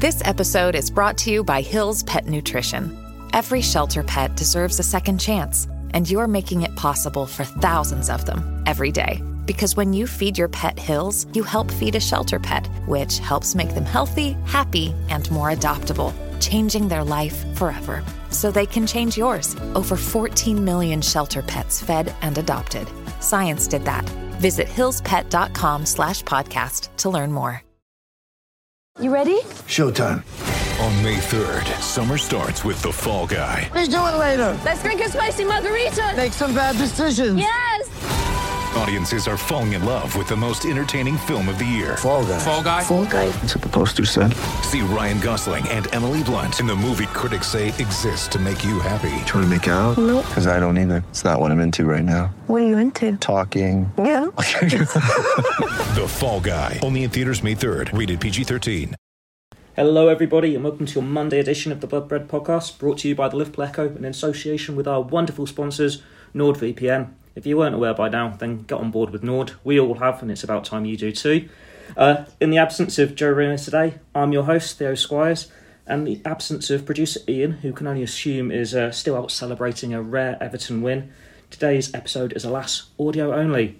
This episode is brought to you by Hill's Pet Nutrition. Every shelter pet deserves a second chance, and you're making it possible for thousands of them every day. Because when you feed your pet Hill's, you help feed a shelter pet, which helps make them healthy, happy, and more adoptable, changing their life forever. So they can change yours. Over 14 million shelter pets fed and adopted. Science did that. Visit hillspet.com/podcast to learn more. You ready? Showtime. On May 3rd, summer starts with The Fall Guy. Let's do it later. Let's drink a spicy margarita. Make some bad decisions. Yes! Audiences are falling in love with the most entertaining film of the year. Fall Guy. Fall Guy? Fall guy. That's what the poster said. See Ryan Gosling and Emily Blunt in the movie critics say exists to make you happy. Trying to make it out? Nope. Because I don't either. It's not what I'm into right now. What are you into? Talking. Yeah. The Fall Guy. Only in theaters May 3rd. Rated PG-13. Hello everybody and welcome to your Monday edition of the Blood Bread podcast, brought to you by the Liverpool Echo in association with our wonderful sponsors NordVPN. If you weren't aware by now, then get on board with Nord. We all have, and it's about time you do too. In the absence of Joe Reynolds today, I'm your host, Theo Squires, and the absence of producer Ian, who can only assume is still out celebrating a rare Everton win. Today's episode is alas audio only.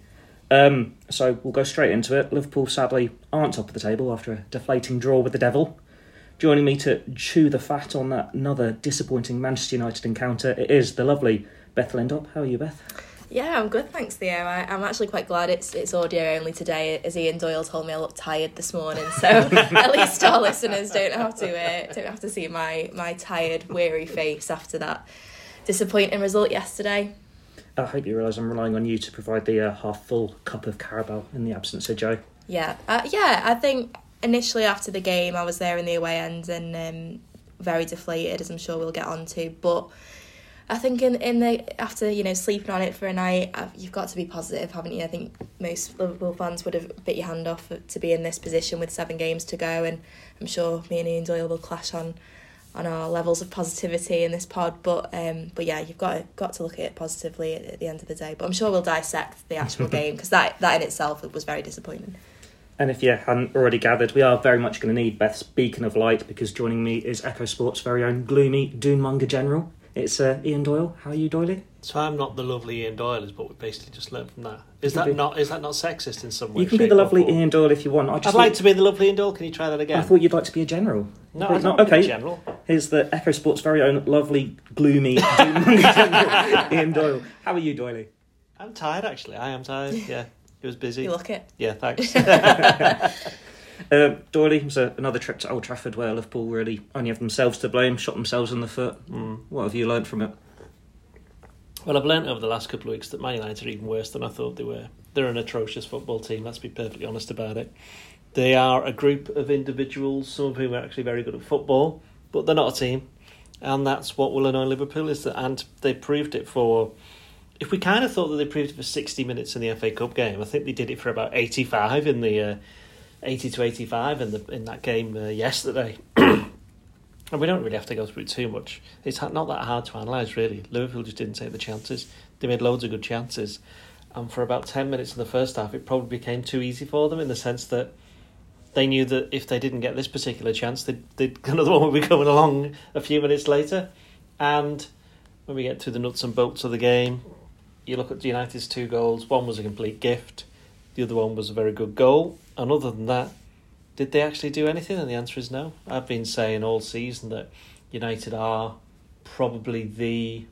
So we'll go straight into it. Liverpool sadly aren't top of the table after a deflating draw with the Devil. Joining me to chew the fat on that another disappointing Manchester United encounter, it is the lovely Beth Lindop. How are you, Beth? Yeah, I'm good, thanks, Theo. I'm actually quite glad it's audio only today, as Ian Doyle told me I looked tired this morning. So at least our listeners don't have to see my tired, weary face after that disappointing result yesterday. I hope you realise I'm relying on you to provide the half-full cup of Carabao in the absence of Joe. Yeah, I think initially after the game I was there in the away end and very deflated, as I'm sure we'll get on to. But I think after sleeping on it for a night, you've got to be positive, haven't you? I think most Liverpool fans would have bit your hand off to be in this position with 7 games to go, and I'm sure me and Ian Doyle will clash on our levels of positivity in this pod. But yeah, you've got to look at it positively at the end of the day. But I'm sure we'll dissect the actual game, because that in itself was very disappointing. And if you hadn't already gathered, we are very much going to need Beth's beacon of light, because joining me is Echo Sports' very own gloomy Doonmonger General. It's Ian Doyle. How are you, Doyley? So I'm not the lovely Ian Doyle, is what we basically just learned from that. Is that not sexist in some way? You can be the lovely Ian Doyle if you want. I'd like to be the lovely Ian Doyle. Can you try that again? I thought you'd like to be a general. No, I don't want to be a general. Here's the Echo Sports' very own lovely, gloomy Doonmonger General, Ian Doyle. How are you, Doyley? I'm tired, actually. I am tired, yeah. It was busy. You look it. Yeah, thanks. Doyley, it was another trip to Old Trafford where Liverpool really only have themselves to blame, shot themselves in the foot. What have you learned from it? Well, I've learnt over the last couple of weeks that Man United are even worse than I thought they were. They're an atrocious football team, let's be perfectly honest about it. They are a group of individuals, some of whom are actually very good at football, but they're not a team. And that's what will annoy Liverpool, and they proved it for... If we kind of thought that they proved it for 60 minutes in the FA Cup game, I think they did it for about 85 in the 80 to 85 in that game yesterday. And we don't really have to go through it too much. It's not that hard to analyse, really. Liverpool just didn't take the chances. They made loads of good chances. And for about 10 minutes in the first half, it probably became too easy for them, in the sense that they knew that if they didn't get this particular chance, another one would be coming along a few minutes later. And when we get to the nuts and bolts of the game, you look at United's 2 goals. One was a complete gift. The other one was a very good goal. And other than that, did they actually do anything? And the answer is no. I've been saying all season that United are probably the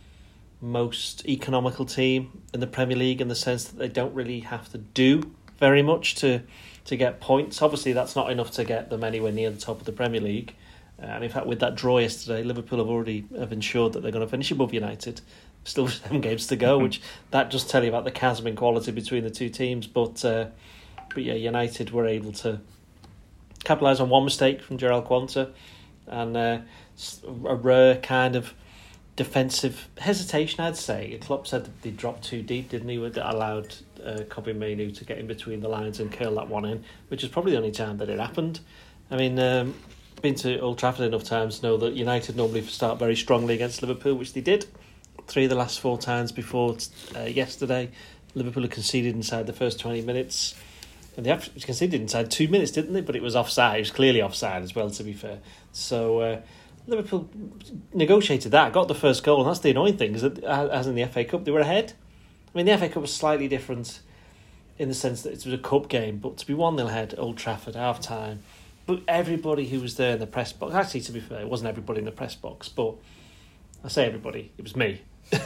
most economical team in the Premier League, in the sense that they don't really have to do very much to get points. Obviously, that's not enough to get them anywhere near the top of the Premier League. And in fact, with that draw yesterday, Liverpool have ensured that they're going to finish above United. Still 7 games to go, which that just tell you about the chasm in quality between the two teams. But yeah, United were able to capitalise on one mistake from Gerald Quanta, and a rare kind of defensive hesitation, I'd say. Klopp said that they dropped too deep, didn't he? That allowed Kobe Mainoo to get in between the lines and curl that one in, which is probably the only time that it happened. I mean, been to Old Trafford enough times to know that United normally start very strongly against Liverpool, which they did. 3 of the last 4 times before yesterday, Liverpool had conceded inside the first 20 minutes. And they conceded inside 2 minutes, didn't they? But it was offside. It was clearly offside as well, to be fair. So Liverpool negotiated that, got the first goal, and that's the annoying thing, is that, as in the FA Cup, they were ahead. I mean, the FA Cup was slightly different in the sense that it was a cup game, but to be 1-0 ahead at Old Trafford, half-time, but everybody who was there in the press box, actually, to be fair, it wasn't everybody in the press box, but I say everybody, it was me.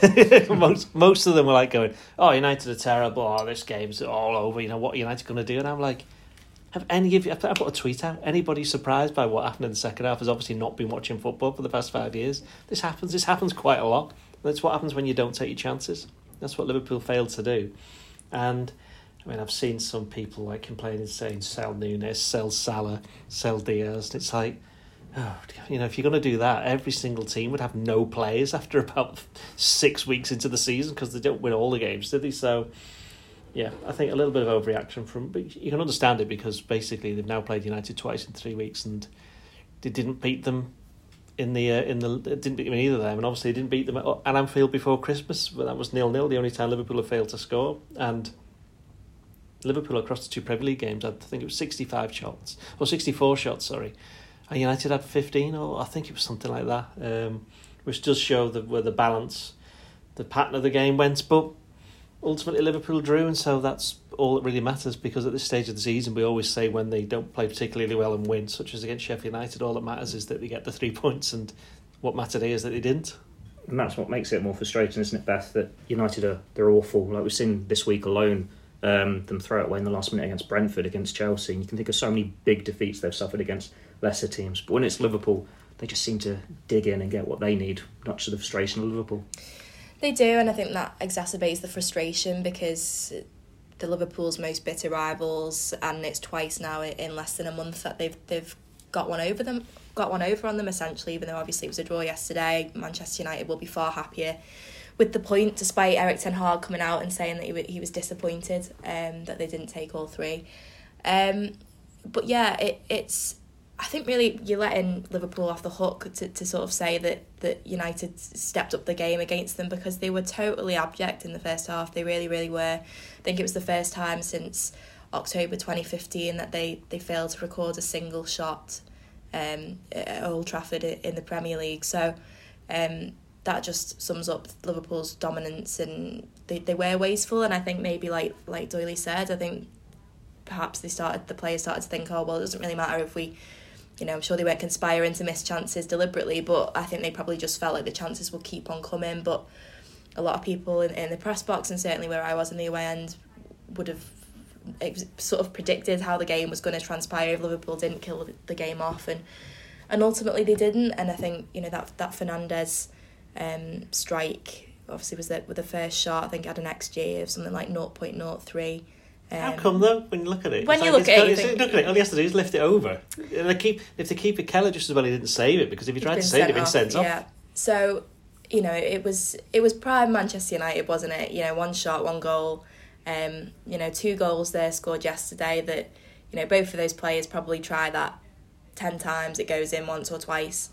most of them were like going, "Oh, United are terrible. Oh, this game's all over. You know what are United going to do?" And I'm like, "Have any of you?" I put a tweet out. Anybody surprised by what happened in the second half has obviously not been watching football for the past 5 years. This happens quite a lot. That's what happens when you don't take your chances. That's what Liverpool failed to do. And I mean, I've seen some people like complaining, saying, "Sell Nunes, sell Salah, sell Diaz." And it's like, oh, you know, if you're going to do that, every single team would have no players after about 6 weeks into the season because they don't win all the games, did they? So, yeah, I think a little bit of overreaction but you can understand it because basically they've now played United twice in 3 weeks and they didn't beat them didn't beat them in either of them, and obviously they didn't beat them at Anfield before Christmas, but that was 0-0, the only time Liverpool have failed to score. And Liverpool across the 2 Premier League games, I think it was 64 shots, sorry. And United had 15, or I think it was something like that, which does show where the balance, the pattern of the game went. But ultimately Liverpool drew, and so that's all that really matters, because at this stage of the season we always say when they don't play particularly well and win, such as against Sheffield United, all that matters is that they get the 3 points, and what mattered is that they didn't. And that's what makes it more frustrating, isn't it, Beth, that United they're awful. Like we've seen this week alone, them throw it away in the last minute against Brentford, against Chelsea. And you can think of so many big defeats they've suffered against lesser teams. But when it's Liverpool, they just seem to dig in and get what they need, much to the frustration of Liverpool. They do, and I think that exacerbates the frustration because the Liverpool's most bitter rivals, and it's twice now in less than a month that they've got one over on them essentially. Even though obviously it was a draw yesterday, Manchester United will be far happier with the point, despite Erik ten Hag coming out and saying that he was disappointed that they didn't take all 3. But yeah, it's. I think really you're letting Liverpool off the hook to sort of say that United stepped up the game against them, because they were totally abject in the first half. They really, really were. I think it was the first time since October 2015 that they failed to record a single shot at Old Trafford in the Premier League. So that just sums up Liverpool's dominance, and they were wasteful. And I think maybe like Doyley said, I think perhaps the players started to think, oh well, it doesn't really matter if we. You know, I'm sure they weren't conspiring to miss chances deliberately, but I think they probably just felt like the chances will keep on coming. But a lot of people in the press box, and certainly where I was in the away end, would have sort of predicted how the game was going to transpire if Liverpool didn't kill the game off, and ultimately they didn't. And I think, you know, that Fernandes strike obviously was with the first shot. I think had an XG of something like 0.03. How come though? When you look at it, when you look at it, all he has to do is lift it over. And if the keeper Keller just as well, he didn't save it, because if he tried to save it, he'd been sent off. Yeah. So, you know, it was prime Manchester United, wasn't it? You know, 1 shot, 1 goal. You know, 2 goals there scored yesterday. That, you know, both of those players probably try that 10 times. It goes in once or twice.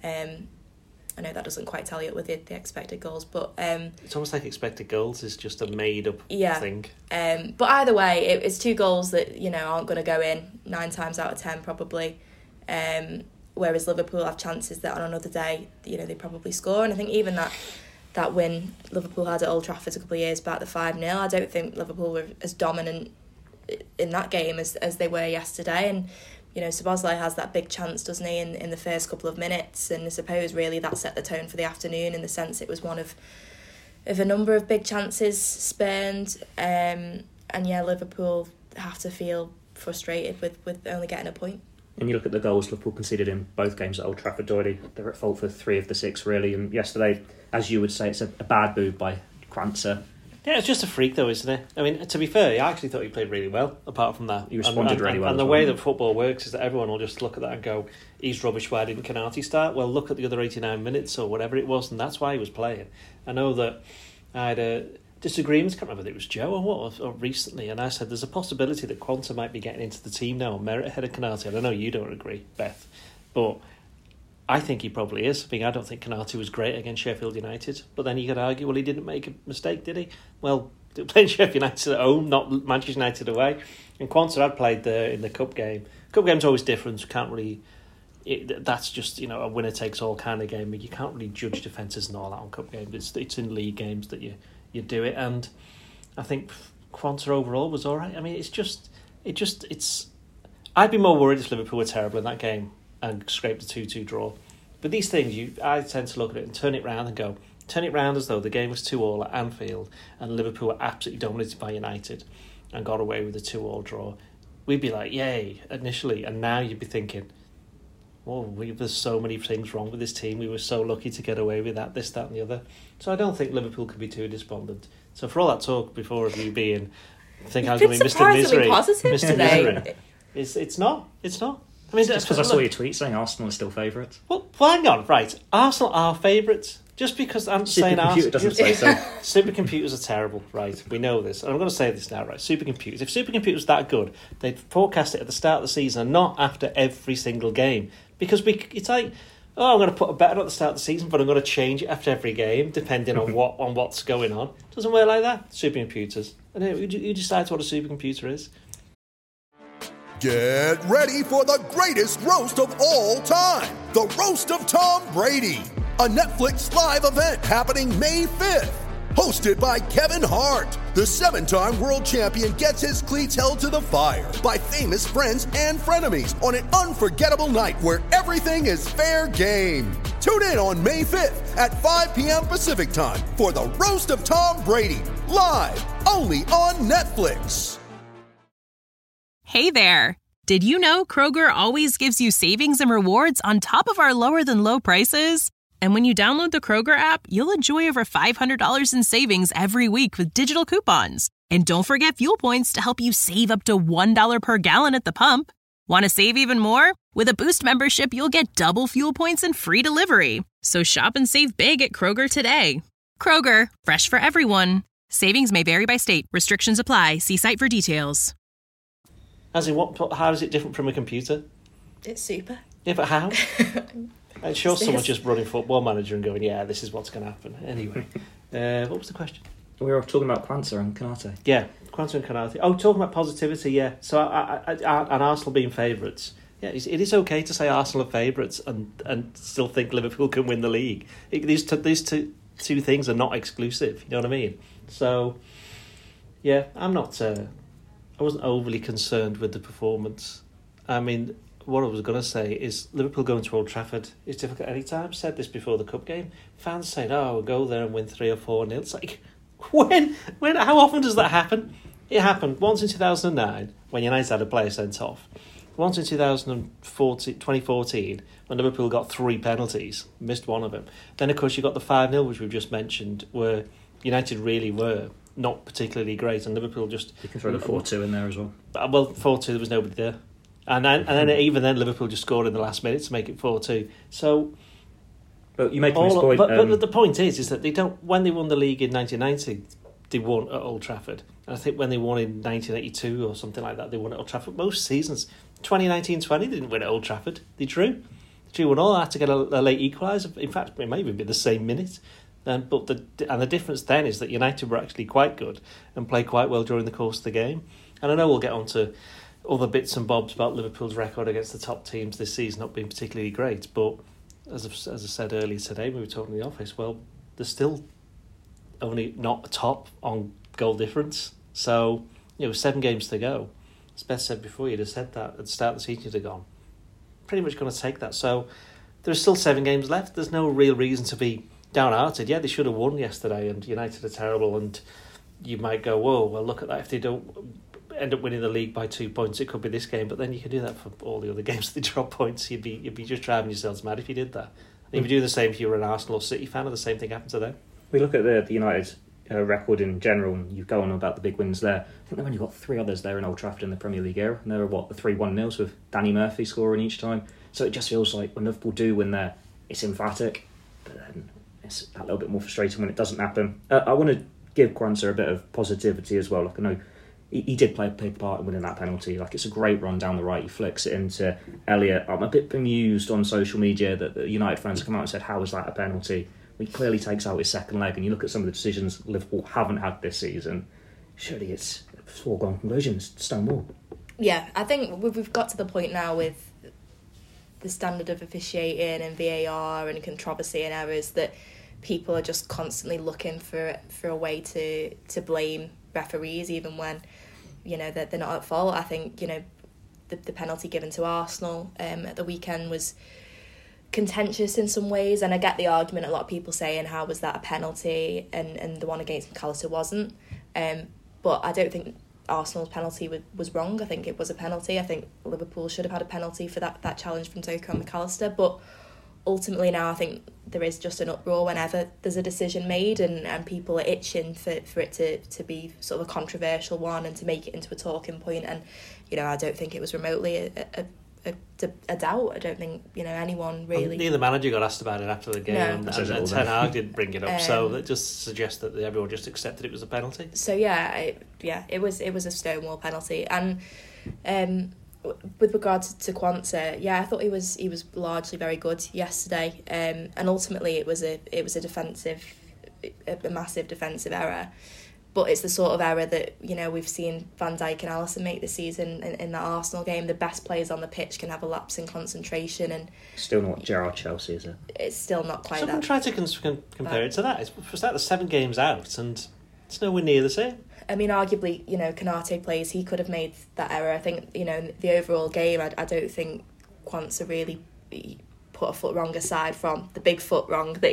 I know that doesn't quite tally up with the expected goals, but it's almost like expected goals is just a made up thing. But either way, it's 2 goals that, you know, aren't going to go in 9 times out of 10 probably. Whereas Liverpool have chances that on another day, you know, they probably score. And I think even that win Liverpool had at Old Trafford a couple of years back, the 5-0, I don't think Liverpool were as dominant in that game as they were yesterday. And you know, Szoboszlai has that big chance, doesn't he, in the first couple of minutes, and I suppose really that set the tone for the afternoon, in the sense it was one of a number of big chances spurned, and yeah, Liverpool have to feel frustrated with only getting a point. And you look at the goals Liverpool conceded in both games at Old Trafford, Doherty, they're at fault for 3 of the 6 really, and yesterday, as you would say, it's a bad move by Kranjčar. Yeah, it's just a freak though, isn't it? I mean, to be fair, I actually thought he played really well, apart from that. He responded really well. And the way that football works is that everyone will just look at that and go, he's rubbish, why didn't Konate start? Well, look at the other 89 minutes or whatever it was, and that's why he was playing. I know that I had disagreements, I can't remember whether it was Joe or recently, and I said there's a possibility that Quanta might be getting into the team now on merit ahead of Konate. I don't know, you don't agree, Beth, but I think he probably is. I don't think Konate was great against Sheffield United, but then you could argue, well, he didn't make a mistake, did he? Well, playing Sheffield United at home, not Manchester United away. And Quansah had played there in the cup game. Cup game's always different. You can't really. That's just a winner takes all kind of game. You can't really judge defences and all that on cup games. It's in league games that you do it. And I think Quansah overall was all right. I mean, it's. I'd be more worried if Liverpool were terrible in that game and scraped a 2-2 draw. But these things, I tend to look at it and turn it round as though the game was 2-2 at Anfield and Liverpool were absolutely dominated by United and got away with a 2-2 draw. We'd be like, yay, initially. And now you'd be thinking, there's so many things wrong with this team. We were so lucky to get away with that, this, that and the other. So I don't think Liverpool could be too despondent. So for all that talk before of you being, I think I'm going to be Mr. Misery. Positive today. It's not. I mean, just because I saw your tweet saying Arsenal is still favourites. Well, hang on, right. Arsenal are favourites. Just because I'm saying Arsenal... doesn't say so. Supercomputers are terrible, right? We know this. And I'm going to say this now, right? Supercomputers. If supercomputers are that good, they'd forecast it at the start of the season and not after every single game. Because it's like, I'm going to put a bet at the start of the season, but I'm going to change it after every game, depending on what's going on. It doesn't work like that. Supercomputers. And you decide what a supercomputer is. Get ready for the greatest roast of all time. The Roast of Tom Brady. A Netflix live event happening May 5th. Hosted by Kevin Hart. The 7-time world champion gets his cleats held to the fire by famous friends and frenemies on an unforgettable night where everything is fair game. Tune in on May 5th at 5 p.m. Pacific time for the Roast of Tom Brady. Live only on Netflix. Hey there! Did you know Kroger always gives you savings and rewards on top of our lower-than-low prices? And when you download the Kroger app, you'll enjoy over $500 in savings every week with digital coupons. And don't forget fuel points to help you save up to $1 per gallon at the pump. Want to save even more? With a Boost membership, you'll get double fuel points and free delivery. So shop and save big at Kroger today. Kroger, fresh for everyone. Savings may vary by state. Restrictions apply. See site for details. As in, how is it different from a computer? It's super. Yeah, but how? I'm sure someone's just running Football Manager and going, yeah, this is what's going to happen. Anyway, what was the question? We were talking about Quansah and Konate. Yeah, Quansah and Konate. Oh, talking about positivity, yeah. So, and Arsenal being favourites. Yeah, it is okay to say Arsenal are favourites and still think Liverpool can win the league. These two things are not exclusive, you know what I mean? So, yeah, I wasn't overly concerned with the performance. I mean, what I was going to say is Liverpool going to Old Trafford is difficult any time. I've said this before the cup game. Fans saying, we'll go there and win 3 or 4-0. It's like, when, how often does that happen? It happened once in 2009 when United had a player sent off. Once in 2014 when Liverpool got 3 penalties, missed one of them. Then, of course, you got the 5-0, which we've just mentioned, where United really were not particularly great, and Liverpool just... You can throw the 4-2 in there as well. Well, 4-2, there was nobody there. And then even then, Liverpool just scored in the last minute to make it 4-2. So... But you make this point... But the point is that they don't... When they won the league in 1990, they won at Old Trafford. And I think when they won in 1982 or something like that, they won at Old Trafford. Most seasons, 2019-20, they didn't win at Old Trafford. They drew. They drew 1-1, had to get a late equaliser. In fact, it may even be the same minute. But the difference then is that United were actually quite good and played quite well during the course of the game. And I know we'll get on to other bits and bobs about Liverpool's record against the top teams this season not being particularly great. But as I said earlier today, we were talking in the office, well, they're still only not top on goal difference. So, 7 games to go. As Beth said before, you'd have said that at the start of the season, you'd have gone. Pretty much going to take that. So there's still 7 games left. There's no real reason to be downhearted. Yeah, they should have won yesterday and United are terrible, and you might go, whoa, well, look at that. If they don't end up winning the league by 2 points, it could be this game. But then you can do that for all the other games that they drop points. You'd be just driving yourselves mad if you did that. And if you do the same if you were an Arsenal or City fan, or the same thing happened to them. We look at the United record in general, and you go on about the big wins there. I think they've only got 3 others there in Old Trafford in the Premier League era, and there are the 3 1-0s with Danny Murphy scoring each time. So it just feels like when Liverpool do win there, it's emphatic, but then it's a little bit more frustrating when it doesn't happen. I want to give Quansah a bit of positivity as well. Like, I know he did play a big part in winning that penalty. Like, it's a great run down the right. He flicks it into Elliott. I'm a bit bemused on social media that the United fans have come out and said, how is that a penalty? He clearly takes out his second leg, and you look at some of the decisions Liverpool haven't had this season. surely it's a foregone conclusion, it's Stonewall. Yeah, I think we've got to the point now with the standard of officiating and VAR and controversy and errors that people are just constantly looking for a way to blame referees, even when, you know, they're not at fault. I think, you know, the penalty given to Arsenal at the weekend was contentious in some ways, and I get the argument, a lot of people saying how was that a penalty and the one against McAllister wasn't, but I don't think Arsenal's penalty was wrong. I think it was a penalty. I think Liverpool should have had a penalty for that challenge from Doku and McAllister, but ultimately now I think there is just an uproar whenever there's a decision made, and people are itching for it to be sort of a controversial one and to make it into a talking point. And, you know, I don't think it was remotely a doubt. I don't think, you know, anyone really... Neither manager got asked about it after the game, and Ten Hag didn't bring it up, so that just suggests that everyone just accepted it was a penalty. So it was a Stonewall penalty. And with regards to Quansah, I thought he was largely very good yesterday, and ultimately it was a massive defensive error. But it's the sort of error that, you know, we've seen Van Dijk and Alisson make this season in that Arsenal game. The best players on the pitch can have a lapse in concentration, and still not Gerrard Chelsea, is it? It's still not quite Someone that. tried to compare it to that. It's like the 7 games out, and it's nowhere near the same. I mean, arguably, you know, Konate plays, he could have made that error. I think, you know, the overall game, I don't think Quansah really put a foot wrong aside from the big foot wrong that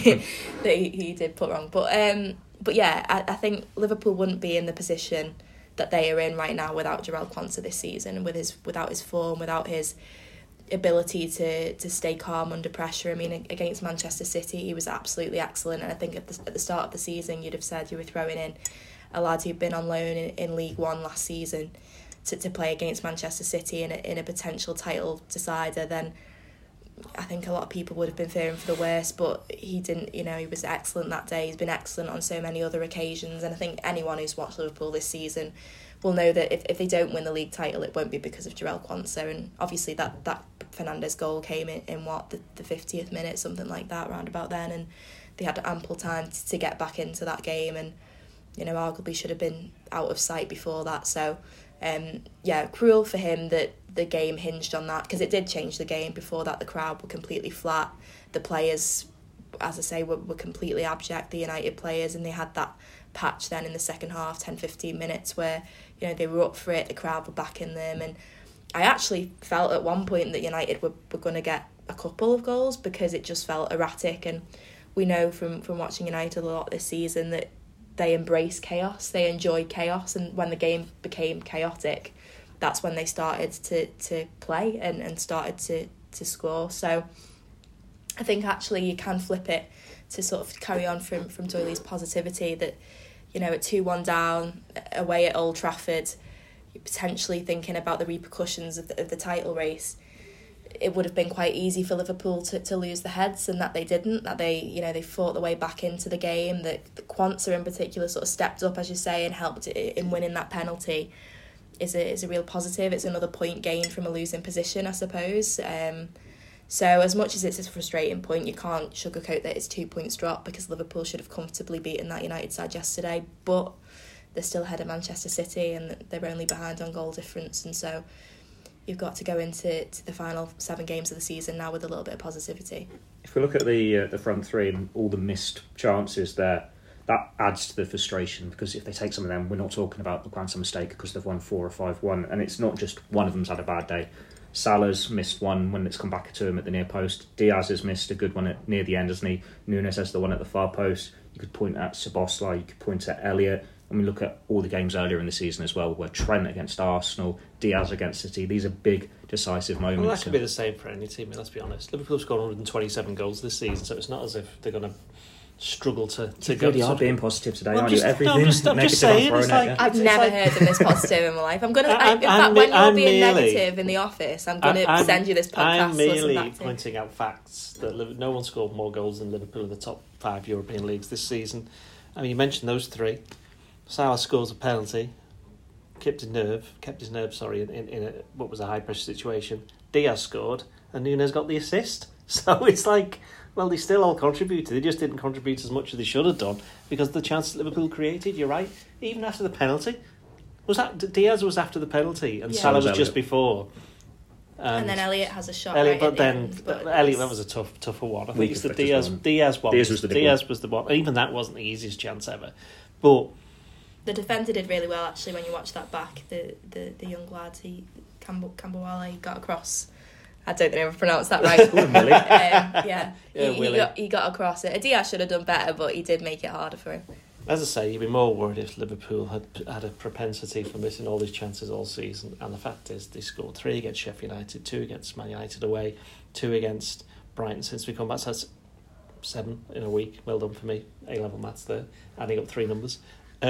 he did put wrong. But yeah, I think Liverpool wouldn't be in the position that they are in right now without Jarell Quansah this season, without his form, without his ability to stay calm under pressure. I mean, against Manchester City, he was absolutely excellent, and I think at the start of the season, you'd have said you were throwing in a lad who'd been on loan in League One last season to play against Manchester City in a potential title decider, then I think a lot of people would have been fearing for the worst, but he didn't. You know, he was excellent that day. He's been excellent on so many other occasions, and I think anyone who's watched Liverpool this season will know that if they don't win the league title, it won't be because of Jarell Quansah. And obviously that Fernandes goal came in what, the 50th minute, something like that, round about then, and they had ample time to get back into that game, and, you know, arguably should have been out of sight before that. So cruel for him that the game hinged on that, because it did change the game. Before that, the crowd were completely flat. The players, as I say, were completely abject, the United players, and they had that patch then in the second half, 10-15 minutes, where, you know, they were up for it, the crowd were backing them, and I actually felt at one point that United were going to get a couple of goals, because it just felt erratic. And we know from watching United a lot this season that they embrace chaos, they enjoy chaos, and when the game became chaotic, that's when they started to play and started to score. So I think actually you can flip it to sort of carry on from Doyley's positivity that, you know, at 2-1 down away at Old Trafford, you're potentially thinking about the repercussions of the title race. It would have been quite easy for Liverpool to lose the heads, and that they didn't, that they fought their way back into the game, that Quansah in particular sort of stepped up, as you say, and helped in winning that penalty is a real positive. It's another point gained from a losing position, I suppose. So as much as it's a frustrating point, you can't sugarcoat that it's 2 points drop, because Liverpool should have comfortably beaten that United side yesterday, but they're still ahead of Manchester City and they're only behind on goal difference, and so you've got to go into the final 7 games of the season now with a little bit of positivity. If we look at the front three and all the missed chances there, that adds to the frustration, because if they take some of them, we're not talking about the Quansah mistake because they've won 4 or 5-1, and it's not just one of them's had a bad day. Salah's missed one when it's come back to him at the near post. Diaz has missed a good one near the end, hasn't he? Nunes has the one at the far post. You could point at Szoboszlai, you could point at Elliott. And we look at all the games earlier in the season as well, where Trent against Arsenal, Diaz against City, these are big, decisive moments. Well, that could be the same for any team, let's be honest. Liverpool scored 127 goals this season, so it's not as if they're going to struggle to you go. really are being positive today, aren't you? Everything I'm just saying, I'm throwing at you. I've never heard of this positive in my life. I'm gonna. In fact, when you're being negative in the office, I'm gonna send you this podcast. I'm merely pointing out facts that no one scored more goals than Liverpool in the top 5 European leagues this season. I mean, you mentioned those 3. Salah scores a penalty, kept his nerve, in a, what was a high pressure situation. Diaz scored, and Nunes got the assist. So it's like, Well, they still all contributed. They just didn't contribute as much as they should have done because of the chances Liverpool created. You're right. Even after the penalty, Diaz was after the penalty and Salah was just before. And then Elliot has a shot. Elliot, right Elliot, that was a tougher one. I think it's the Diaz one. Diaz was the one. Even that wasn't the easiest chance ever. But the defender did really well actually when you watch that back. The young lad, Campbell-Wale, got across. I don't know if I pronounced that right. He got across it. Diaz should have done better, but he did make it harder for him. As I say, you'd be more worried if Liverpool had a propensity for missing all these chances all season. And the fact is, they scored 3 against Sheffield United, 2 against Man United away, 2 against Brighton since we come back. So that's 7 in a week. Well done for me. A-level maths there, adding up 3 numbers.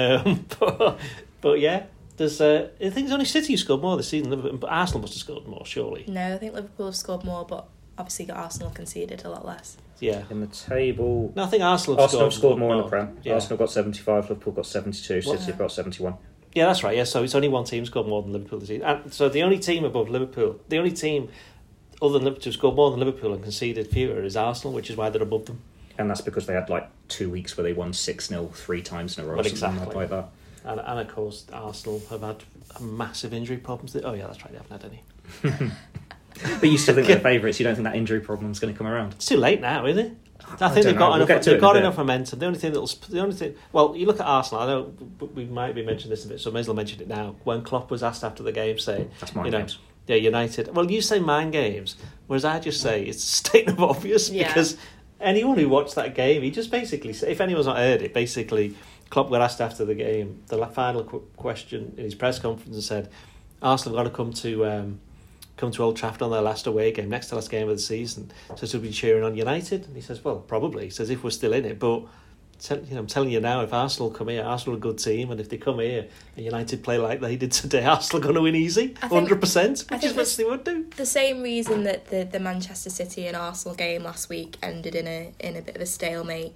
But yeah, there's. I think it's only City who scored more this season. But Arsenal must have scored more, surely. No, I think Liverpool have scored more, but obviously got Arsenal conceded a lot less. Yeah. In the table... No, I think Arsenal have scored more in the Prem. Yeah. Other got 75, Liverpool got 72, City have got 71. Yeah, that's right. Yeah, so it's only one team scored more than Liverpool this season. And so the only team above Liverpool, the only team other than Liverpool to score more than Liverpool and conceded fewer is Arsenal, which is why they're above them. And that's because they had 2 weeks where they won 6-0 3 times in a row. Well, exactly. Like that. And of course, Arsenal have had massive injury problems. Oh yeah, that's right. They haven't had any. But you still think they're favourites? You don't think that injury problem's going to come around? It's too late now, isn't it? I think they've got enough momentum. The only thing. Well, you look at Arsenal. I know we might be mentioning this a bit, so I may as well mention it now. When Klopp was asked after the game, saying, "That's mind games." Yeah, United. Well, you say mind games, whereas I just say it's a statement of obvious because anyone who watched that game, he just basically, if anyone's not heard it, basically Klopp got asked after the game, the final question in his press conference, and said, "Arsenal have got to come to Old Trafford on their last away game, next to last game of the season, so to be cheering on United." And he says, "Well, probably." He says, "If we're still in it, but I'm telling you now, if Arsenal come here, Arsenal are a good team, and if they come here and United play like they did today, Arsenal are going to win easy, 100%, which is what they would do." The same reason that the Manchester City and Arsenal game last week ended in a bit of a stalemate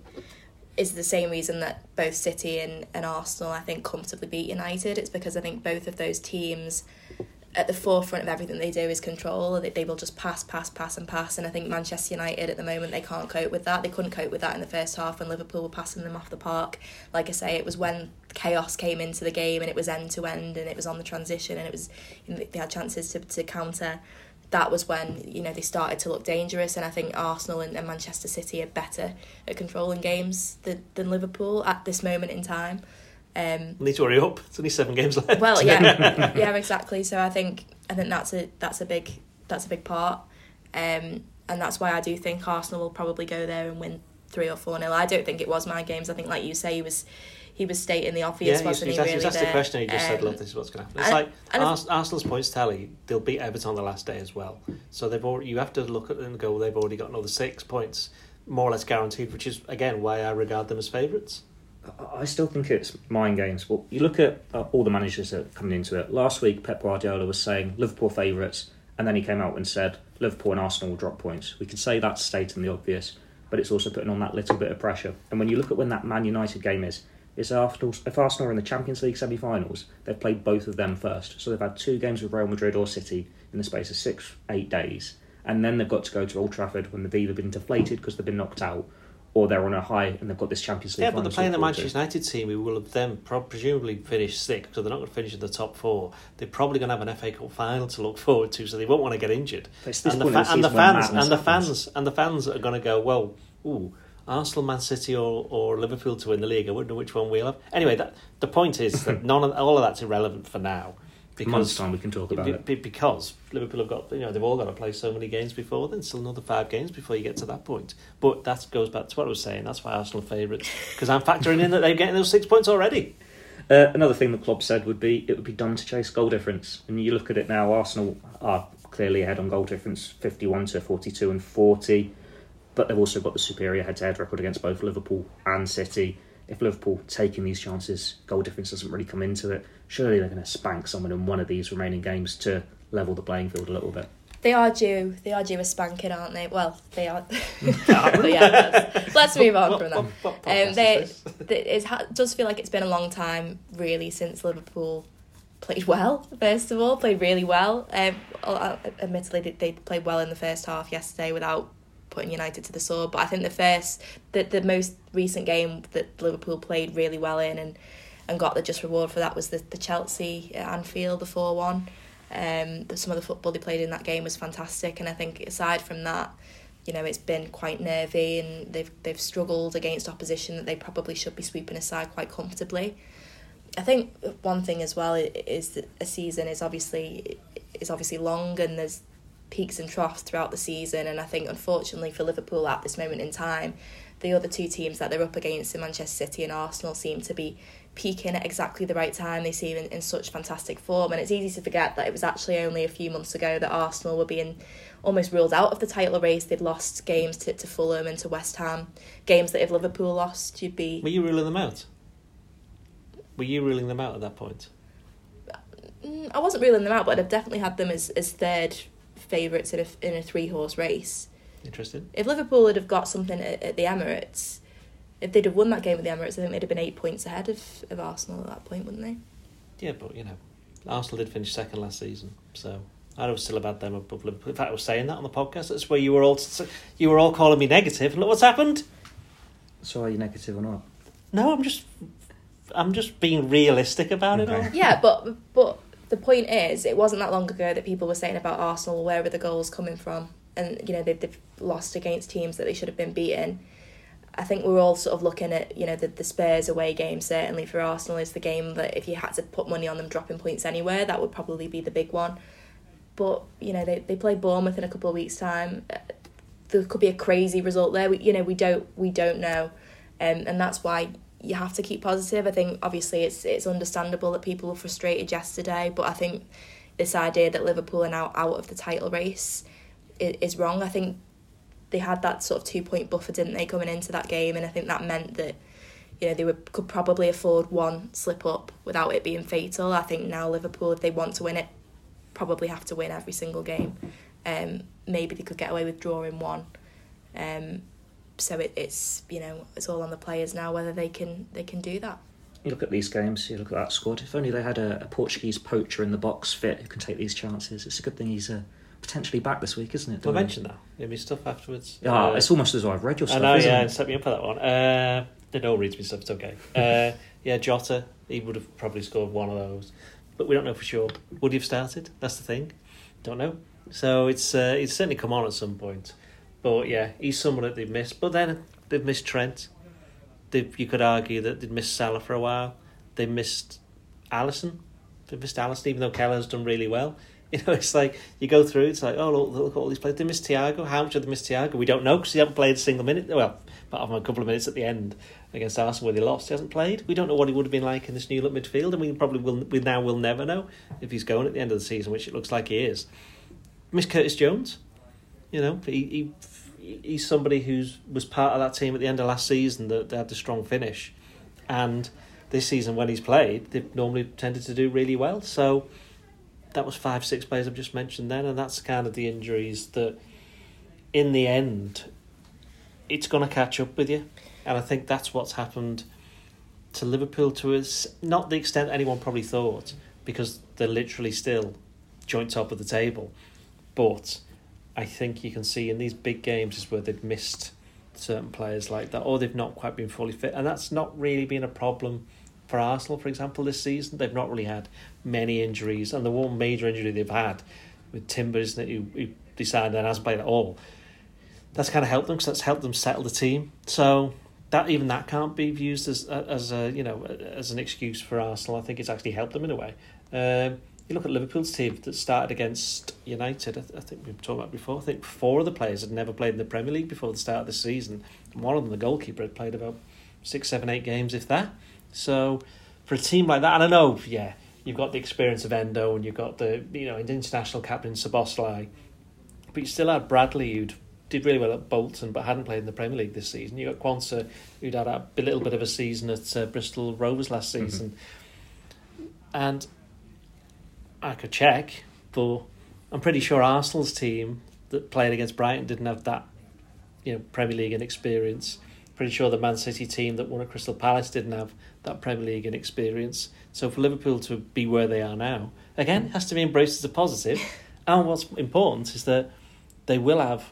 is the same reason that both City and Arsenal, I think, comfortably beat United. It's because I think both of those teams, at the forefront of everything they do is control. They will just pass, and I think Manchester United at the moment, they can't cope with that. They couldn't cope with that in the first half when Liverpool were passing them off the park. Like I say, it was when chaos came into the game and it was end to end and it was on the transition and it was they had chances to counter. That was when they started to look dangerous, and I think Arsenal and Manchester City are better at controlling games than Liverpool at this moment in time. Need to hurry up. It's only 7 games left. Well, yeah, exactly. So I think that's a big part, and that's why I do think Arsenal will probably go there and win 3 or 4-0. I don't think it was mind games. I think, like you say, he was stating the obvious, wasn't he? He was asked the question. He just said, "Look, this is what's going to happen." It's Arsenal's points tally. They'll beat Everton on the last day as well. So you have to look at it and go, they've already got another 6 points, more or less guaranteed. Which is again why I regard them as favourites. I still think it's mind games. Well, you look at all the managers that are coming into it. Last week, Pep Guardiola was saying Liverpool favourites, and then he came out and said Liverpool and Arsenal will drop points. We can say that's stating the obvious, but it's also putting on that little bit of pressure. And when you look at when that Man United game is if Arsenal are in the Champions League semi-finals, they've played both of them first. So they've had 2 games with Real Madrid or City in the space of 6-8 days. And then they've got to go to Old Trafford when they've either been deflated because they've been knocked out, or they're on a high and they've got this Champions League. Yeah, but they're playing the Manchester United team who will have then presumably finished 6th, so they're not going to finish in the top 4. They're probably going to have an FA Cup final to look forward to, so they won't want to get injured. And the fans are going to go, well, Arsenal, Man City, or Liverpool to win the league. I wonder which one we'll have. Anyway, the point is that all of that's irrelevant for now. Because month's time we can talk about it. Because Liverpool have got, they've all got to play so many games before then, still another 5 games before you get to that point. But that goes back to what I was saying. That's why Arsenal are favourites, because I'm factoring in that they're getting those 6 points already. Another thing the club said would be it would be done to chase goal difference. And you look at it now, Arsenal are clearly ahead on goal difference, 51 to 42 and 40. But they've also got the superior head-to-head record against both Liverpool and City. If Liverpool taking these chances, goal difference doesn't really come into it. Surely they're going to spank someone in one of these remaining games to level the playing field a little bit. They are due a spanking, aren't they? Well, they are. But yeah, let's move on from that. It does feel like it's been a long time, really, since Liverpool played well. First of all, played really well. Admittedly, they played well in the first half yesterday without putting United to the sword. But I think the most recent game that Liverpool played really well in and got the just reward for that was the Chelsea at Anfield, the 4-1. Some of the football they played in that game was fantastic, and I think aside from that, it's been quite nervy, and they've struggled against opposition that they probably should be sweeping aside quite comfortably. I think one thing as well is that a season is obviously long, and there's peaks and troughs throughout the season, and I think unfortunately for Liverpool at this moment in time, the other two teams that they're up against in Manchester City and Arsenal seem to be peaking at exactly the right time. They seem in such fantastic form, and it's easy to forget that it was actually only a few months ago that Arsenal were being almost ruled out of the title race. They'd lost games to Fulham and to West Ham, games that if Liverpool lost, you'd be... Were you ruling them out? Were you ruling them out at that point? I wasn't ruling them out, but I've definitely had them as third favourites in a 3-horse race. Interesting. If Liverpool had have got something at the Emirates, if they'd have won that game at the Emirates, I think they'd have been 8 points ahead of Arsenal at that point, wouldn't they? Yeah, but, Arsenal did finish second last season, so I was still about them above Liverpool. In fact, I was saying that on the podcast. That's where you wwere all calling me negative. Look what's happened. So are you negative or not? No, I'm just being realistic about it all. Yeah, but the point is, it wasn't that long ago that people were saying about Arsenal, where were the goals coming from? And, they've lost against teams that they should have been beating. I think we're all sort of looking at, the Spurs away game, certainly for Arsenal, is the game that if you had to put money on them dropping points anywhere, that would probably be the big one. But, they play Bournemouth in a couple of weeks' time. There could be a crazy result there. We don't know. And that's why you have to keep positive. I think, obviously, it's understandable that people were frustrated yesterday, but I think this idea that Liverpool are now out of the title race is wrong. I think they had that sort of 2-point buffer, didn't they, coming into that game, and I think that meant that they could probably afford one slip up without it being fatal. I think now Liverpool, if they want to win it, probably have to win every single game. Maybe they could get away with drawing one. So it's all on the players now whether they can do that. You look at these games, you look at that squad. If only they had a Portuguese poacher in the box fit who can take these chances. It's a good thing he's potentially back this week, isn't it? I mentioned that in my stuff afterwards. Yeah, it's almost as though I've read your stuff. I know, isn't yeah, it? set me up for that one. They all read me stuff, it's okay. Jota, he would have probably scored one of those, but we don't know for sure. Would he have started? That's the thing. Don't know. So it's certainly come on at some point. But yeah, he's someone that they've missed. But then they've missed Trent. You could argue that they'd missed Salah for a while. They missed Alisson. They missed Alisson, even though Kelleher's done really well. It's like, you go through, it's like, oh, look at all these players. They missed Thiago. How much have they missed Thiago? We don't know, because he hasn't played a single minute. Well, apart from a couple of minutes at the end against Arsenal where they lost, he hasn't played. We don't know what he would have been like in this new look midfield, and we will never know if he's going at the end of the season, which it looks like he is. Miss Curtis Jones. He's somebody who was part of that team at the end of last season that had the strong finish, and this season when he's played, they've normally tended to do really well. So that was 5-6 players I've just mentioned then, and that's kind of the injuries that in the end it's going to catch up with you. And I think that's what's happened to Liverpool to us, not the extent anyone probably thought, because they're literally still joint top of the table, but I think you can see in these big games is where they've missed certain players like that, or they've not quite been fully fit, and that's not really been a problem for Arsenal, for example, this season. They've not really had many injuries, and the one major injury they've had with Timber, isn't it, who decided and hasn't played at all, that's kind of helped them, because that's helped them settle the team. So that can't be used as an excuse for Arsenal. I think it's actually helped them in a way. You look at Liverpool's team that started against United. I think we've talked about before. I think 4 of the players had never played in the Premier League before the start of the season. And one of them, the goalkeeper, had played about 6, 7, 8 games, if that. So for a team like that, and I know, yeah, you've got the experience of Endo, and you've got the international captain Szoboszlai, but you still had Bradley, who did really well at Bolton but hadn't played in the Premier League this season. You got Quansah, who'd had a little bit of a season at Bristol Rovers last season, and I could check, but I'm pretty sure Arsenal's team that played against Brighton didn't have that, Premier League experience. Pretty sure the Man City team that won at Crystal Palace didn't have that Premier League experience. So for Liverpool to be where they are now, again, it has to be embraced as a positive. And what's important is that they will have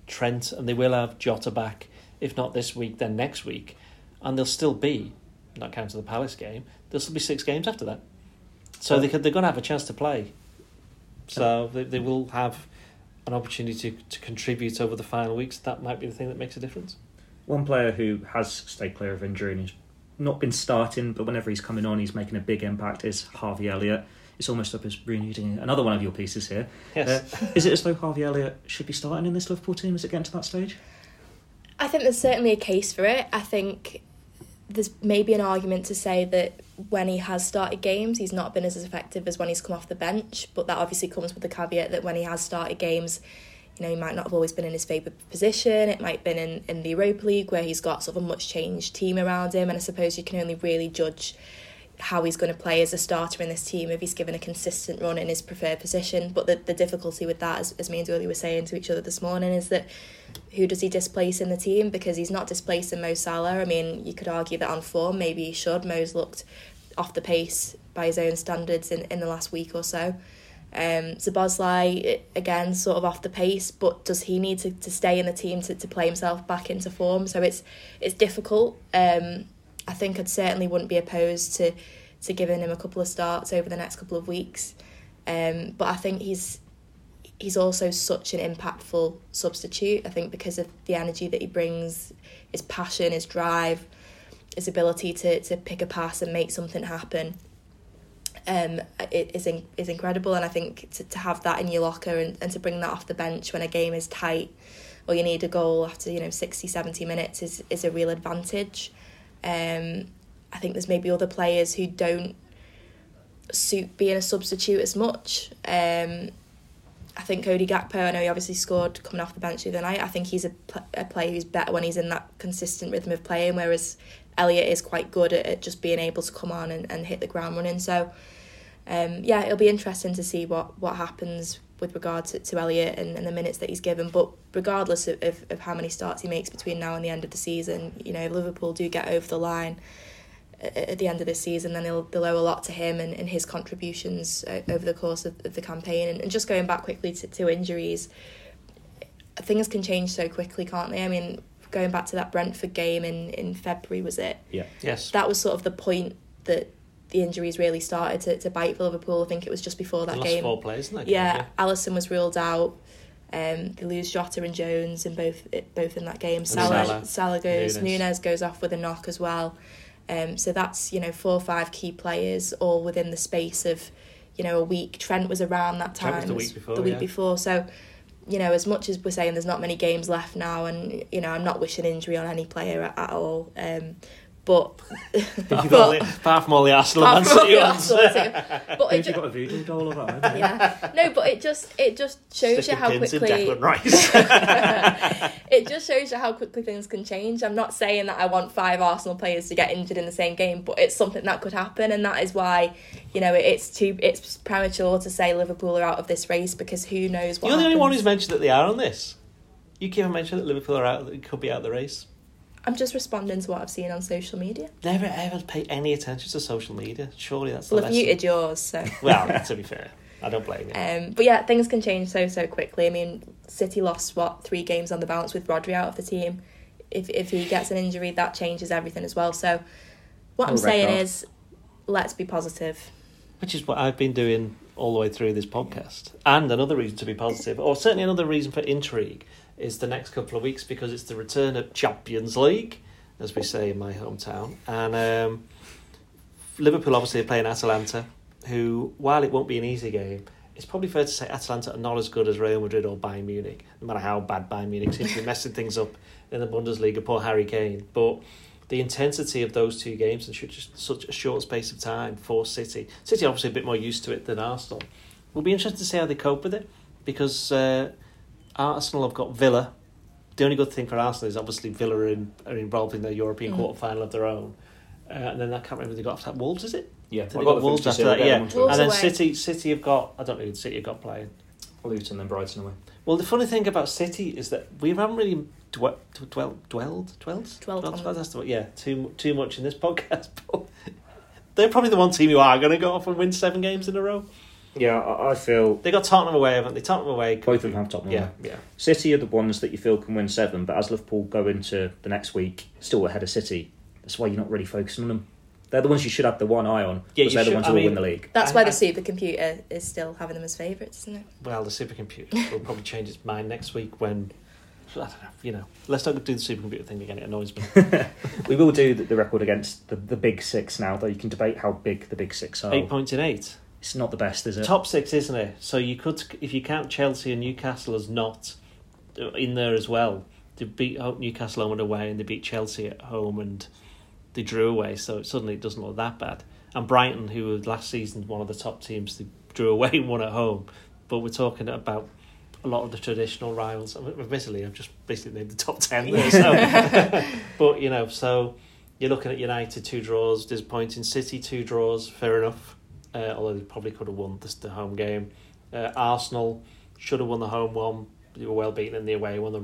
Trent, and they will have Jota back, if not this week, then next week. And they'll still be, not counting the Palace game, there'll still be 6 games after that. So they're going to have a chance to play. So they will have an opportunity to contribute over the final weeks. That might be the thing that makes a difference. One player who has stayed clear of injury and has not been starting, but whenever he's coming on, he's making a big impact, is Harvey Elliott. It's almost up as reading another one of your pieces here. Yes. Is it as though Harvey Elliott should be starting in this Liverpool team as it gets to that stage? I think there's certainly a case for it. I think there's maybe an argument to say that when he has started games, he's not been as effective as when he's come off the bench, but that obviously comes with the caveat that when he has started games, you know, he might not have always been in his favoured position. It might have been in the Europa League where he's got sort of a much changed team around him, and I suppose you can only really judge how he's going to play as a starter in this team if he's given a consistent run in his preferred position. But the difficulty with that, as me and Dooley were saying to each other this morning, is that who does he displace in the team? Because he's not displacing Mo Salah. I mean, you could argue that on form maybe he should. Mo's looked off the pace by his own standards in the last week or so. Szoboszlai, again, sort of off the pace, but does he need to stay in the team to play himself back into form? So it's difficult. I think I'd certainly wouldn't be opposed to giving him a couple of starts over the next couple of weeks. But I think he's also such an impactful substitute. I think because of the energy that he brings, his passion, his drive, his ability to pick a pass and make something happen, it is incredible. And I think to have that in your locker and to bring that off the bench when a game is tight or you need a goal after 60, 70 minutes is a real advantage. I think there's maybe other players who don't suit being a substitute as much. I think Cody Gakpo, I know he obviously scored coming off the bench the other night. I think he's a player who's better when he's in that consistent rhythm of playing, whereas Elliott is quite good at just being able to come on and hit the ground running. So, it'll be interesting to see what happens with regard to Elliott and the minutes that he's given. But regardless of how many starts he makes between now and the end of the season, if Liverpool do get over the line at the end of this season, then they'll owe a lot to him and his contributions over the course of the campaign. And just going back quickly to injuries, things can change so quickly, can't they? I mean, going back to that Brentford game in February, was it? Yeah. Yes. That was sort of the point that the injuries really started to bite for Liverpool. I think it was just before that game. Lost 4 players in that game. Yeah, Alisson was ruled out. They lose Jota and Jones in both in that game. Salah goes. Nunes goes off with a knock as well. So that's 4 or 5 key players all within the space of a week. Trent was around that time. Trent was the week before. So as much as we're saying there's not many games left now, and I'm not wishing injury on any player at all. But apart from all the Arsenal and City ones. But you've got a voodoo doll of that. Yeah, no, but it just shows you how quickly. It just shows you how quickly things can change. I'm not saying that I want 5 Arsenal players to get injured in the same game, but it's something that could happen, and that is why it's premature to say Liverpool are out of this race, because who knows what. You're the happens. only one who's mentioned that they are on this. You can't mention that Liverpool are out. That could be out of the race. I'm just responding to what I've seen on social media. Never ever pay any attention to social media. Surely that's the lesson. Well, I've muted yours, so. Well, to be fair, I don't blame you. But yeah, things can change so quickly. I mean, City lost 3 games on the bounce with Rodri out of the team. If he gets an injury, that changes everything as well. So what I'm saying is, let's be positive. Which is what I've been doing all the way through this podcast. And another reason to be positive, or certainly another reason for intrigue, is the next couple of weeks, because it's the return of Champions League, as we say in my hometown. And Liverpool obviously are playing Atalanta, who, while it won't be an easy game, it's probably fair to say Atalanta are not as good as Real Madrid or Bayern Munich, no matter how bad Bayern Munich seems to be messing things up in the Bundesliga, poor Harry Kane. But the intensity of those 2 games in such a short space of time for City obviously a bit more used to it than Arsenal. We'll be interested to see how they cope with it, because Arsenal have got Villa. The only good thing for Arsenal is obviously Villa are involved in their European quarter-final of their own. And then I can't remember who they got after that. Wolves, is it? Yeah. They got Wolves after that, yeah. Wolves and then away. City have got, I don't know who City have got playing. Luton and Brighton away. Well, the funny thing about City is that we haven't really dwelled. Yeah, too much in this podcast. But they're probably the one team who are going to go off and win 7 games in a row. Yeah, I feel... They got Tottenham away, haven't they? Tottenham away. Both of them have Tottenham away. Yeah. City are the ones that you feel can win 7, but as Liverpool go into the next week, still ahead of City, that's why you're not really focusing on them. They're the ones you should have the one eye on, because they're the ones who will win the league. That's why the supercomputer is still having them as favourites, isn't it? Well, the supercomputer will probably change its mind next week when... I don't know, let's not do the supercomputer thing again, it annoys me. We will do the record against the big 6 now, though you can debate how big the big 6 are. 8 points in 8. It's not the best, is it? Top 6, isn't it? So you could, if you count Chelsea and Newcastle as not in there as well, they beat Newcastle home and away, and they beat Chelsea at home and they drew away, so suddenly it doesn't look that bad. And Brighton, who were last season one of the top teams, they drew away and won at home. But we're talking about a lot of the traditional rivals. Admittedly, I've just basically named the top 10 there. So. But, so you're looking at United 2 draws, disappointing. City 2 draws, fair enough. Although they probably could have won the home game. Arsenal should have won the home one. They were well beaten in the away one.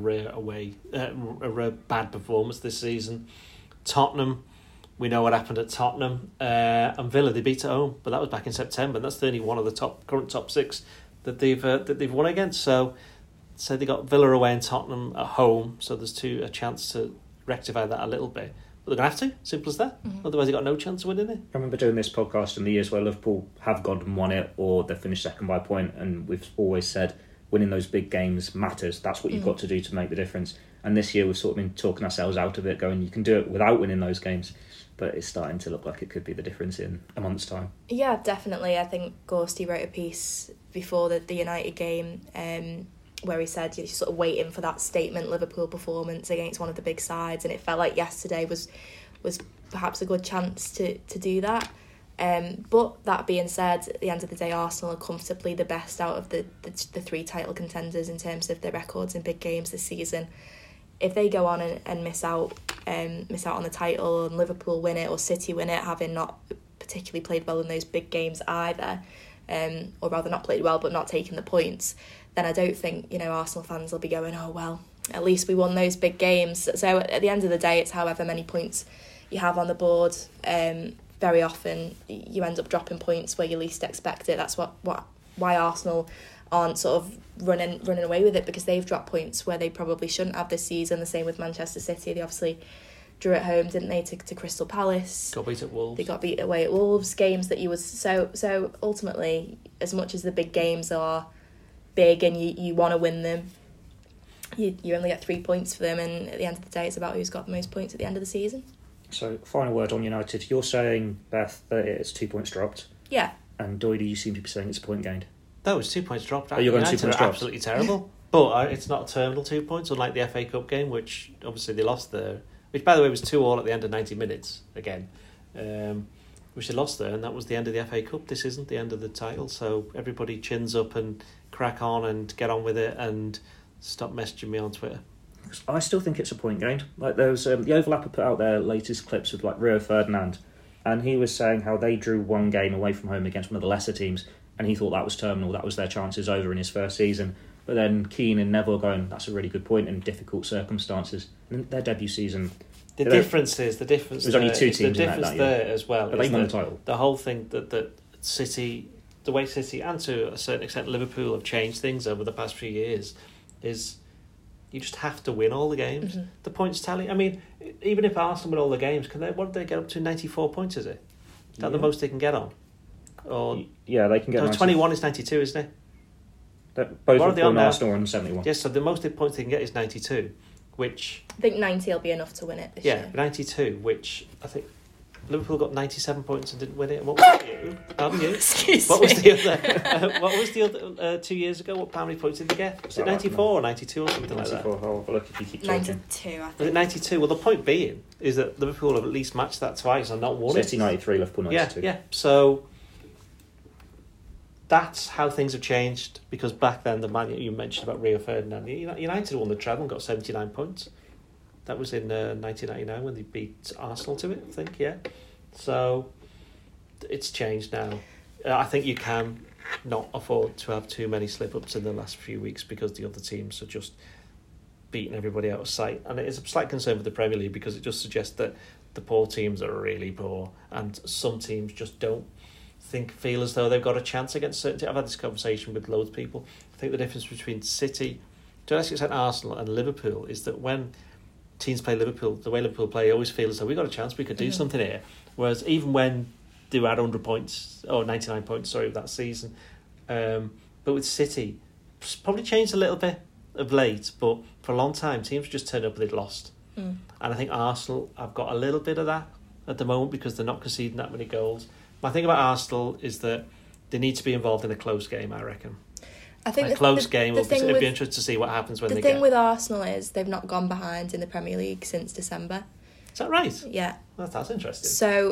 A rare bad performance this season. Tottenham, we know what happened at Tottenham. And Villa, they beat at home, but that was back in September. And that's the only one of the current top 6 that they've won against. So they got Villa away and Tottenham at home. So there's a chance to rectify that a little bit. But they're going to have to. Simple as that. Mm-hmm. Otherwise, they've got no chance of winning it. I remember doing this podcast in the years where Liverpool have gone and won it, or they've finished second by a point, and we've always said winning those big games matters. That's what you've got to do to make the difference. And this year we've sort of been talking ourselves out of it, going, you can do it without winning those games. But it's starting to look like it could be the difference in a month's time. Yeah, definitely. I think Gorsty wrote a piece before the United game where he said you're sort of waiting for that statement Liverpool performance against one of the big sides, and it felt like yesterday was perhaps a good chance to do that. But that being said, at the end of the day, Arsenal are comfortably the best out of the 3 title contenders in terms of their records in big games this season. If they go on and miss out on the title, and Liverpool win it or City win it, having not particularly played well in those big games either, or rather not played well but not taking the points, then I don't think Arsenal fans will be going, oh well, at least we won those big games. So at the end of the day, it's however many points you have on the board. Very often you end up dropping points where you least expect it. That's why Arsenal aren't sort of running away with it, because they've dropped points where they probably shouldn't have this season. The same with Manchester City. They obviously drew at home, didn't they, to Crystal Palace. Got beat at Wolves. They got beat away at Wolves. Games that you was so ultimately, as much as the big games are big and you want to win them, you only get 3 points for them, and at the end of the day, it's about who's got the most points at the end of the season. So, final word on United. You're saying, Beth, that it's 2 points dropped. Yeah. And Doidie, you seem to be saying it's a point gained. No, it's 2 points dropped. Oh, you're going 2 United points are dropped. Absolutely terrible. But it's not a terminal 2 points, unlike the FA Cup game, which obviously they lost there. Which, by the way, was 2-2 at the end of 90 minutes again. Which they lost there, and that was the end of the FA Cup. This isn't the end of the title, so everybody chins up and crack on and get on with it and stop messaging me on Twitter. I still think it's a point gained. Like there was the Overlapper put out their latest clips of like Rio Ferdinand, and he was saying how they drew one game away from home against one of the lesser teams, and he thought that was terminal. That was their chances over in his first season. But then Keane and Neville going, that's a really good point in difficult circumstances. And their debut season. The difference. There's only 2 teams in the difference that there as well. But they won the title. The whole thing that City, the way City and to a certain extent Liverpool have changed things over the past few years is you just have to win all the games. Mm-hmm. The points tally. I mean, even if Arsenal win all the games, what did they get up to? 94 points, is it? Is that the most they can get on? Or yeah, they can get. No, 21 is 92, isn't it? Both of them Arsenal are on 71. Yes, so the most points they can get is 92, which I think 90 will be enough to win it this year. 92, which I think Liverpool got 97 points and didn't win it. And what was you? Pardon you? What was the other 2 years ago? How many points did they get? Was it 94 or 92 or something 94, like that? I'll look if you keep 92, I think. Was it 92? Well, the point being is that Liverpool have at least matched that twice and not won it. City 93, Liverpool 92. Yeah. So that's how things have changed, because back then, the man you mentioned about Rio Ferdinand, United won the treble and got 79 points. That was in 1999 when they beat Arsenal to it, I think, yeah. So it's changed now. I think you can not afford to have too many slip-ups in the last few weeks because the other teams are just beating everybody out of sight. And it is a slight concern for the Premier League because it just suggests that the poor teams are really poor and some teams just don't feel as though they've got a chance against certain teams. I've had this conversation with loads of people. I think the difference between City, to an extent Arsenal and Liverpool, is that when teams play Liverpool, the way Liverpool play, you always feel as though we've got a chance, we could do something here. Whereas even when they had 100 points, or 99 points, that season, but with City, it's probably changed a little bit of late, but for a long time, teams just turned up and they'd lost. And I think Arsenal have got a little bit of that at the moment because they're not conceding that many goals. My thing about Arsenal is that they need to be involved in a close game, I reckon. I think a close game, it'd be interesting to see what happens when they get... The thing with Arsenal is they've not gone behind in the Premier League since December. Is that right? Yeah. That's interesting. So,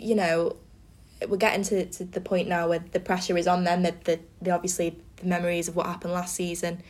we're getting to the point now where the pressure is on them. They obviously, the memories of what happened last season,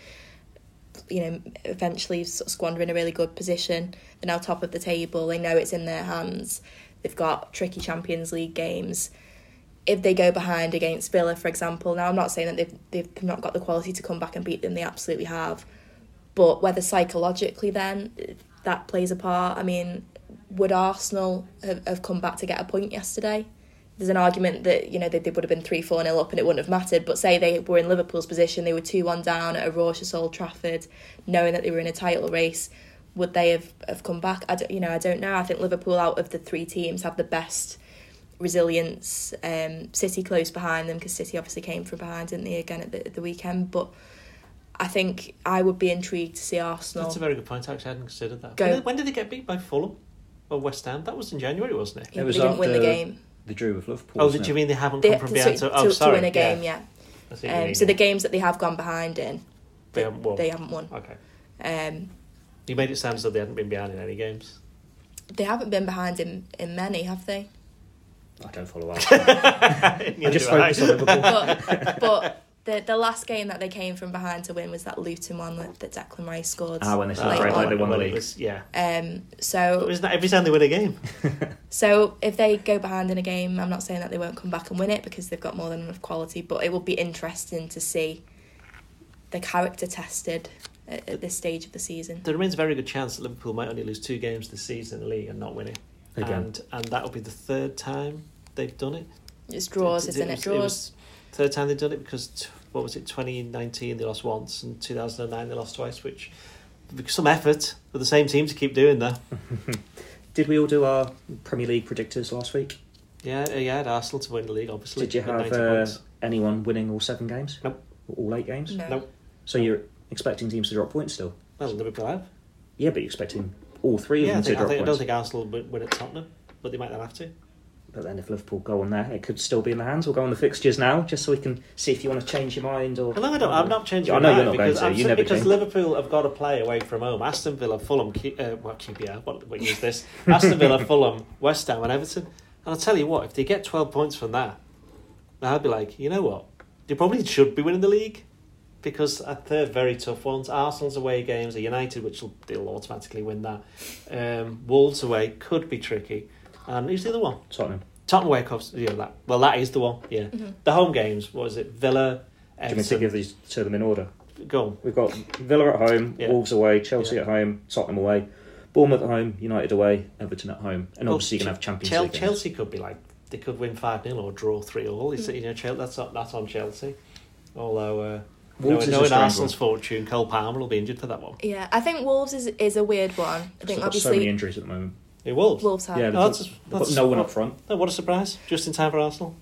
eventually sort of squandering a really good position. They're now top of the table. They know it's in their hands. They've got tricky Champions League games. If they go behind against Villa, for example, now I'm not saying that they've not got the quality to come back and beat them, they absolutely have. But whether psychologically then that plays a part, I mean, would Arsenal have come back to get a point yesterday? There's an argument that, they would have been 3-4-0 up and it wouldn't have mattered, but say they were in Liverpool's position, they were 2-1 down at a raucous Old Trafford, knowing that they were in a title race, would they have come back? I don't know. I think Liverpool, out of the three teams, have the best resilience. City close behind them because City obviously came from behind, didn't they, again at the weekend? But I think I would be intrigued to see Arsenal. That's a very good point. Actually, I hadn't considered that. When did they get beat by Fulham or West Ham? That was in January, wasn't it? Yeah, they didn't win the game. They drew with Liverpool. Oh, did you mean they haven't come from behind to win a game? Yeah. So the games that they have gone behind in, they haven't won. Okay. You made it sound as though they hadn't been behind in any games. They haven't been behind in many, have they? I don't follow Arsenal. I just focus on Liverpool. But the last game that they came from behind to win was that Luton one that Declan Rice scored. When they celebrated like they won the league. So isn't that every time they win a game? So if they go behind in a game, I'm not saying that they won't come back and win it because they've got more than enough quality, but it will be interesting to see the character tested at this stage of the season. There remains a very good chance that Liverpool might only lose 2 games this season in the league and not win it. Again. And that will be the third time they've done it. It's draws, isn't it? Draws. It was third time they've done it because, 2019 they lost once and 2009 they lost twice, which some effort for the same team to keep doing that. Did we all do our Premier League predictors last week? Yeah, I had Arsenal to win the league, obviously. Did you have anyone winning all 7 games? Nope. All 8 games? No. Nope. So you're expecting teams to drop points still? Well, Liverpool have. Yeah, but you're expecting all 3 of them to drop points. I don't think Arsenal will win at Tottenham, but they might not have to. But then if Liverpool go on there, it could still be in the hands. We'll go on the fixtures now, just so we can see if you want to change your mind. Or no, I'm not changing my mind. I know you're not going to. You never change. Because Liverpool have got to play away from home. Aston Villa, Fulham, QPR, what is this? Aston Villa, Fulham, West Ham and Everton. And I'll tell you what, if they get 12 points from that, I'll be like, you know what? They probably should be winning the league. Because they're very tough ones. Arsenal's away games, a United, which they'll automatically win that. Wolves away could be tricky. And who's the other one? Tottenham away, of course. That is the one. Yeah. Mm-hmm. The home games, what was it? Villa, Everton. Do you want to give these to them in order? Go on. We've got Villa at home, Wolves away, Chelsea at home, Tottenham away, Bournemouth at home, United away, Everton at home, and obviously you're going to have Champions League. Chelsea could be like they could win 5-0 or draw 3-3. Mm-hmm. That's on Chelsea. Although. Knowing Arsenal's fortune, Cole Palmer will be injured for that one. Yeah, I think Wolves is a weird one. I think obviously so many injuries at the moment. Wolves have. Yeah, they've got no one up front. No, what a surprise! Just in time for Arsenal.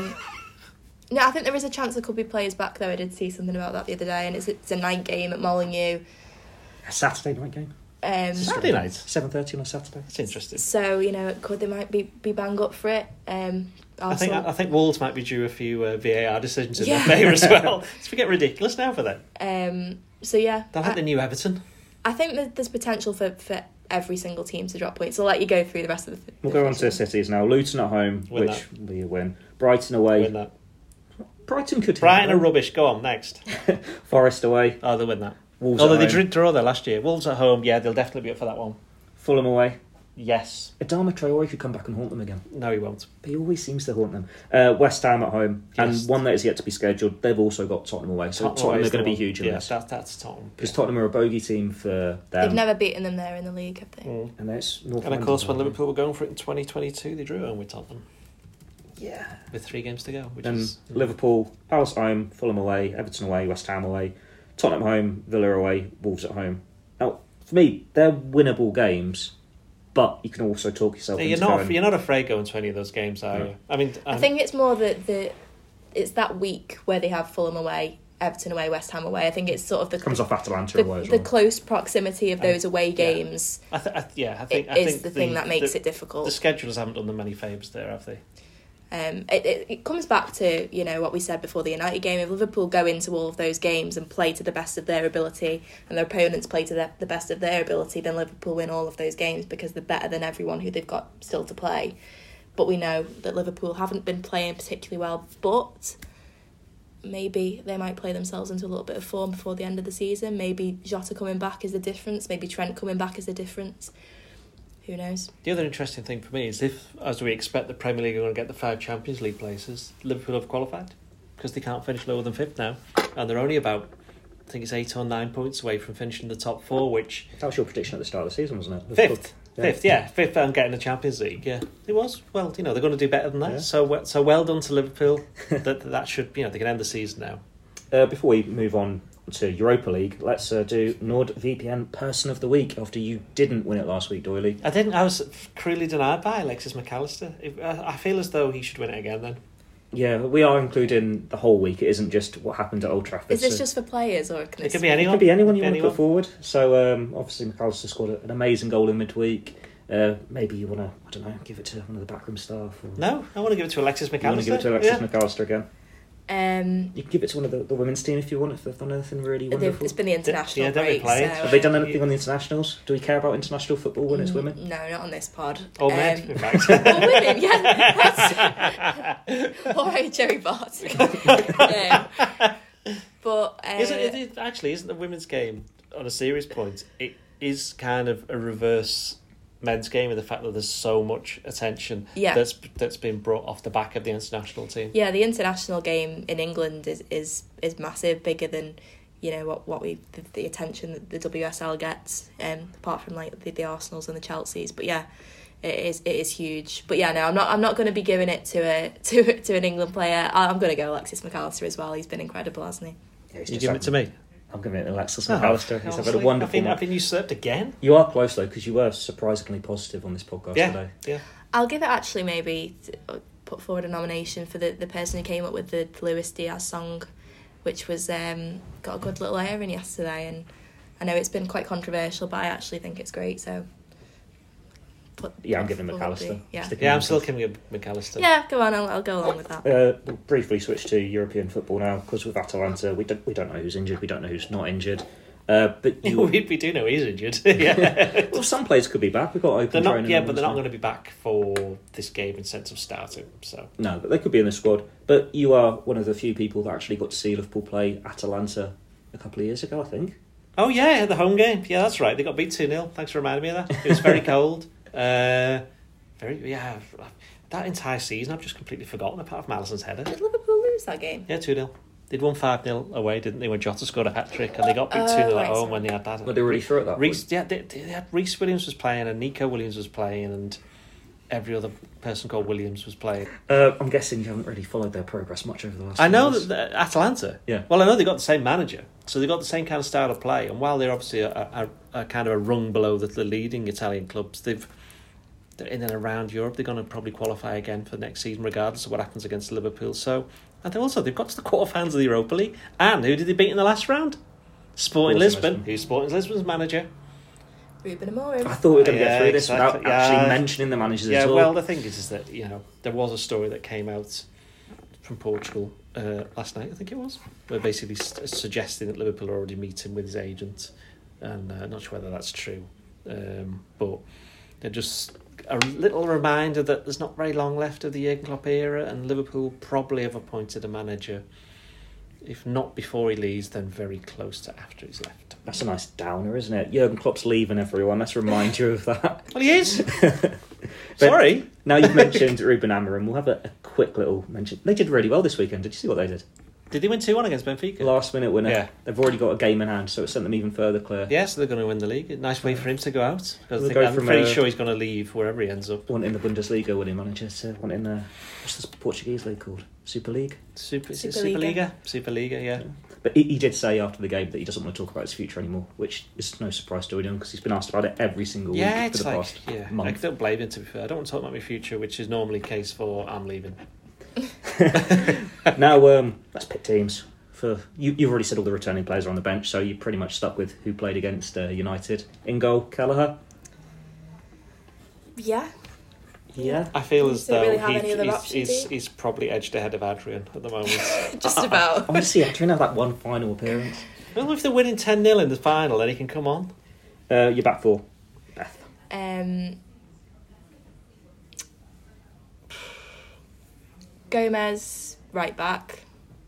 No, I think there is a chance there could be players back though. I did see something about that the other day, and it's a night game at Molineux. A Saturday night game. Saturday night, 7:30 on a Saturday. That's interesting. So they might be bang up for it. I think Wolves might be due a few VAR decisions in their favour as well. It's get ridiculous now for them. So yeah, they'll have the new Everton. I think that there's potential for every single team to drop points. So I'll let you go through the rest of the. We'll go on to cities now. Luton at home, which will be a win. Brighton away. Win that. Brighton could. Brighton are rubbish. Go on next. Forest away. Oh, they'll win that. Wolves although they did draw there last year. Wolves at home, yeah, they'll definitely be up for that one. Fulham away. Yes. Adama Traore could come back and haunt them again. No, he won't. But he always seems to haunt them. West Ham at home, and one that is yet to be scheduled. They've also got Tottenham away, so Tottenham are going to be huge in this. That's Tottenham. Because Tottenham are a bogey team for them. They've never beaten them there in the league, have they? And that's North and of course, when Liverpool were going for it in 2022, they drew home with Tottenham. Yeah. With 3 games to go. Which And is Liverpool, Palace home, Fulham away, Everton away, West Ham away, Tottenham home, Villa away, Wolves at home. Now, for me, they're winnable games, but you can also talk yourself into going... You're not afraid going to any of those games, are you? I mean... I think it's more that it's that week where they have Fulham away, Everton away, West Ham away. I think it's sort of the... Comes off Atalanta away as well. The close proximity of those away games I think is the thing that makes it difficult. The schedulers haven't done them many favours there, have they? It comes back to, you know, what we said before the United game. If Liverpool go into all of those games and play to the best of their ability, and their opponents play to the best of their ability, then Liverpool win all of those games because they're better than everyone who they've got still to play. But we know that Liverpool haven't been playing particularly well, but maybe they might play themselves into a little bit of form before the end of the season. Maybe Jota coming back is the difference. Maybe Trent coming back is the difference. Who knows? The other interesting thing for me is if, as we expect, the Premier League are going to get the 5 Champions League places, Liverpool have qualified because they can't finish lower than 5th now, and they're only about, I think it's 8 or 9 points away from finishing the top 4, which... That was your prediction at the start of the season, wasn't it? 5th and getting the Champions League. Yeah, it was. Well, you know, they're going to do better than that. Yeah. So well done to Liverpool. that should, you know, they can end the season now. Before we move on to Europa League, let's do NordVPN Person of the Week after you didn't win it last week, Doyley. I didn't. I was cruelly denied by Alexis McAllister. I feel as though he should win it again then. Yeah, we are including the whole week. It isn't just what happened at Old Trafford. Is this just for players, or can it could be anyone? It could be anyone you want to put forward. So obviously McAllister scored an amazing goal in midweek. Maybe you want to, I don't know, give it to one of the backroom staff. Or... No, I want to give it to Alexis McAllister. You want to give it to Alexis McAllister again? You can give it to one of the women's team if you want, if they've done anything really wonderful. It's been the international break. So, have they done anything on the internationals? Do we care about international football when it's women? No, not on this pod. Or men, in fact. Or women, yeah. All right, Jerry Bart. But isn't the women's game, on a serious point, it is kind of a reverse men's game in the fact that there's so much attention that's been brought off the back of the international team. Yeah, the international game in England is massive, bigger than, you know, what the attention that the WSL gets, apart from like the Arsenals and the Chelseas. But yeah, it is huge. But yeah, no, I'm not going to be giving it to an England player. I'm going to go Alexis McAllister as well. He's been incredible, hasn't he? Yeah, you give it to me. I'm giving it to Alexis McAllister. He's had a wonderful I've been usurped again. You are close though, because you were surprisingly positive on this podcast today. Yeah. I'll give it actually maybe put forward a nomination for the person who came up with the Luis Diaz song, which was got a good little airing yesterday, and I know it's been quite controversial, but I actually think it's great. So. I'm giving McAllister. I'm still giving McAllister. Yeah, go on. I'll go along with that. We'll briefly switch to European football now, because with Atalanta, we don't know who's injured, we don't know who's not injured. But we do know he's injured. Yeah. Well, some players could be back. We've got open training. Yeah, but they're not going to be back for this game in sense of starting. So no, but they could be in the squad. But you are one of the few people that actually got to see Liverpool play Atalanta a couple of years ago, I think. Oh yeah, the home game. Yeah, that's right. They got beat 2-0. Thanks for reminding me of that. It was very cold. That entire season I've just completely forgotten, apart from Alisson's header. Did Liverpool lose that game? Yeah, 2-0. They'd won 5-0 away, didn't they, when Jota scored a hat-trick, and they got beat 2-0 at home when they had that. But they were already through at that point. They had Reece Williams was playing, and Nico Williams was playing, and every other person called Williams was playing. I'm guessing you haven't really followed their progress much over the last I know that Atalanta. Yeah. Well, I know they got the same manager, so they got the same kind of style of play, and while they're obviously a kind of a rung below the leading Italian clubs, they're in and around Europe. They're going to probably qualify again for next season, regardless of what happens against Liverpool. So, and they've got to the quarterfinals of the Europa League. And who did they beat in the last round? Sporting Lisbon. Who's Sporting Lisbon's manager? Ruben Amorim. I thought we were going to get through this without actually mentioning the managers at all. Well, the thing is that, you know, there was a story that came out from Portugal last night, I think it was, where basically suggesting that Liverpool are already meeting with his agent, and not sure whether that's true, but they're just a little reminder that there's not very long left of the Jurgen Klopp era, and Liverpool probably have appointed a manager, if not before he leaves, then very close to after he's left. That's a nice downer, isn't it? Jurgen Klopp's leaving, everyone. Let's remind you of that. Well, he is. Sorry. Now you've mentioned Ruben Amorim, we'll have a quick little mention. They did really well this weekend. Did you see what they did? Did they win 2-1 against Benfica? Last minute winner. Yeah. They've already got a game in hand, so it sent them even further clear. Yeah, so they're going to win the league. A nice way for him to go out. Because We'll I'm pretty sure he's going to leave wherever he ends up. Wanting the Bundesliga winning manager to wanting what's the Portuguese league called? Super League? Superliga, yeah. But he did say after the game that he doesn't want to talk about his future anymore, which is no surprise to him because he's been asked about it every single week for the past month. I don't blame him, to be fair. I don't want to talk about my future, which is normally the case for I'm leaving. Now, let's pick teams. You've already said all the returning players are on the bench, so you're pretty much stuck with who played against United. In goal, Kelleher? Yeah. I feel as though really he's probably edged ahead of Adrian at the moment. Just about. I want to see Adrian have that one final appearance. Well, if they're winning 10-0 in the final, then he can come on. You're back for Beth. Gomez, right back.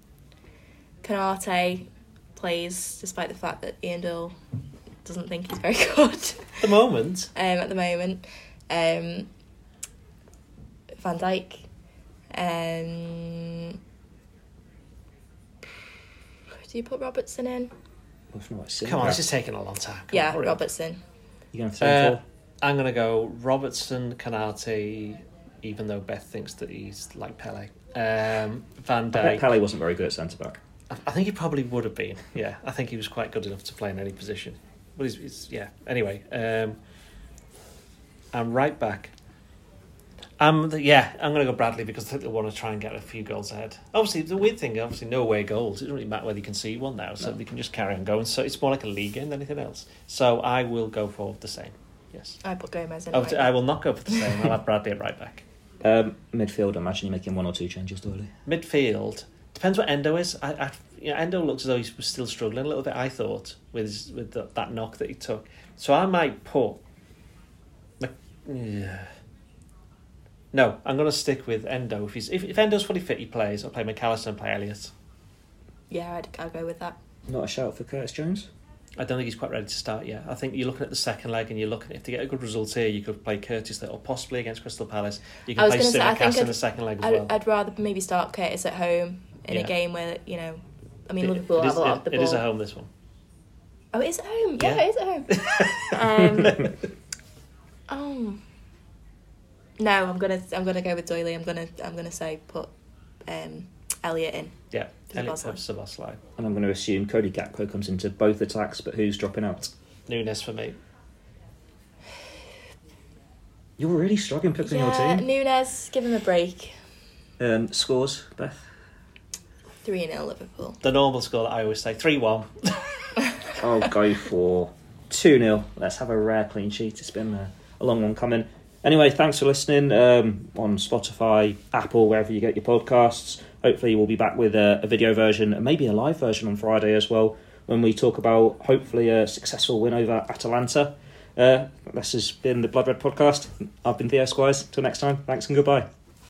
Canate plays despite the fact that Ian Doyle doesn't think he's very good. At the moment. Van Dijk. Do you put Robertson in? Come on, this is taking a long time. Robertson. You're going to throw I'm going to go Robertson, Canate, even though Beth thinks that he's like Pele. Van Dijk. Pele wasn't very good at centre-back. I think he probably would have been. Yeah, I think he was quite good enough to play in any position. But Anyway, I'm right back. I'm going to go Bradley because I think they want to try and get a few goals ahead. Obviously, the weird thing, no away goals. It doesn't really matter whether you can see one now, so they can just carry on going. So it's more like a league game than anything else. So I will go for the same. Yes. I put Gomez in. I will not go for the same. I'll have Bradley at right back. Midfield, I imagine you're making one or two changes, Doyle. Midfield depends what Endo is. Endo looks as though he was still struggling a little bit. I thought with that knock that he took. So I might put. No, I'm going to stick with Endo. If Endo's fully fit, he plays. I'll play McAllister and play Elliott. Yeah, I'll go with that. Not a shout for Curtis Jones? I don't think he's quite ready to start yet. I think you're looking at the second leg and you're looking, if they get a good result here, you could play Curtis there, or possibly against Crystal Palace. You can play Simicast in the second leg as well. I'd rather maybe start Curtis at home in a game where, Liverpool have a lot of the ball. It is at home, this one. Oh, it is at home? Yeah, it is at home. No, I'm gonna go with Doyley. I'm gonna say put Elliott in. Yeah, Elliott of Szoboszlai. And I'm going to assume Cody Gakpo comes into both attacks, but who's dropping out? Nunes for me. You're really struggling picking your team. Nunes, give him a break. Scores, Beth? 3-0 Liverpool. The normal score that I always say, 3-1. I'll go for 2-0. Let's have a rare clean sheet. It's been a long one coming. Anyway, thanks for listening on Spotify, Apple, wherever you get your podcasts. Hopefully we'll be back with a video version and maybe a live version on Friday as well when we talk about hopefully a successful win over Atalanta. This has been the Blood Red Podcast. I've been Theo Squires. Till next time, thanks and goodbye.